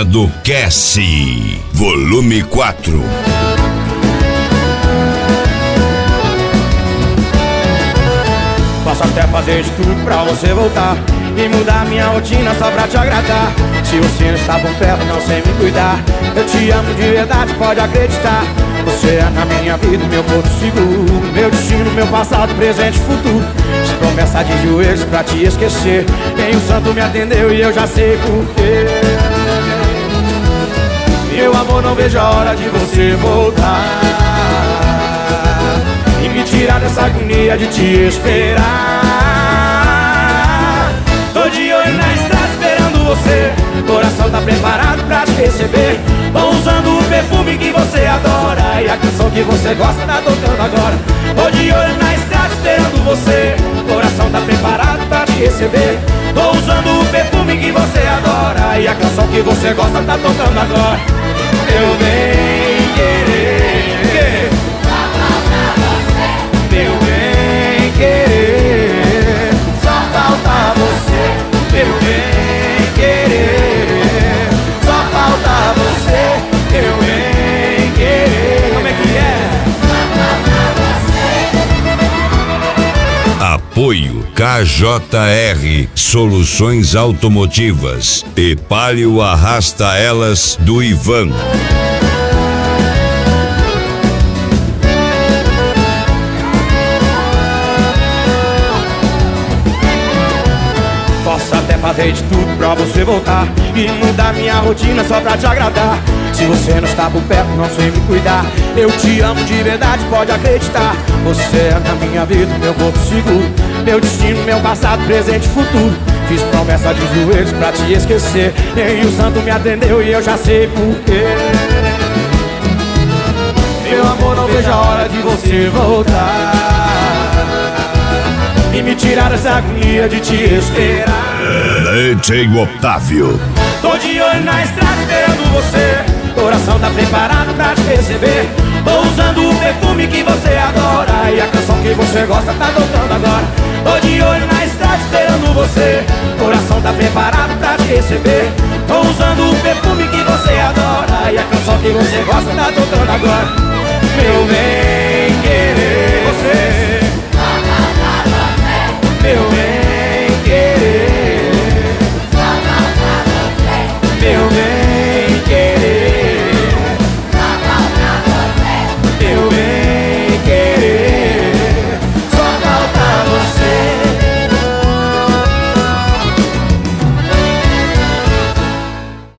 Manhã do Cassie, volume 4. Posso até fazer de tudo pra você voltar e mudar minha rotina só pra te agradar. Se você não está por perto, não sei me cuidar. Eu te amo de verdade, pode acreditar. Você é na minha vida, meu porto seguro, meu destino, meu passado, presente e futuro. Fiz promessa de joelhos pra te esquecer. Nem o santo me atendeu e eu já sei porquê. Meu amor, não vejo a hora de você voltar e me tirar dessa agonia de te esperar. Tô de olho na estrada esperando você, coração tá preparado pra te receber. Vou usando o perfume que você adora e a canção que você gosta tá tocando agora. Tô de olho na estrada esperando você, coração tá preparado pra te receber. Tô usando o perfume que você adora e a canção que você gosta tá tocando agora. Meu bem querer, meu bem querer, só falta você. Meu bem querer, só falta você. Meu bem querer, como é que é? Apoio KJR Soluções Automotivas e Palio Arrasta Elas do Ivan. Posso até fazer de tudo pra você voltar e mudar minha rotina só pra te agradar. Se você não está por perto, não sei me cuidar. Eu te amo de verdade, pode acreditar. Você é na minha vida, meu porto seguro, meu destino, meu passado, presente e futuro. Fiz promessa de joelhos pra te esquecer. Nem o santo me atendeu e eu já sei porquê. Meu amor, não vejo a hora de você voltar e me tirar dessa agonia de te esperar. DJ Otávio. Tô de olho na estrada esperando você, coração tá preparado pra te receber. Tô usando o perfume que você adora e a canção que você gosta tá tocando agora. Tô de olho na estrada esperando você, coração tá preparado pra te receber. Tô usando o perfume que você adora e a canção que você gosta tá tocando agora. Meu bem querer, você, meu bem querer, meu bem querer, meu bem querer.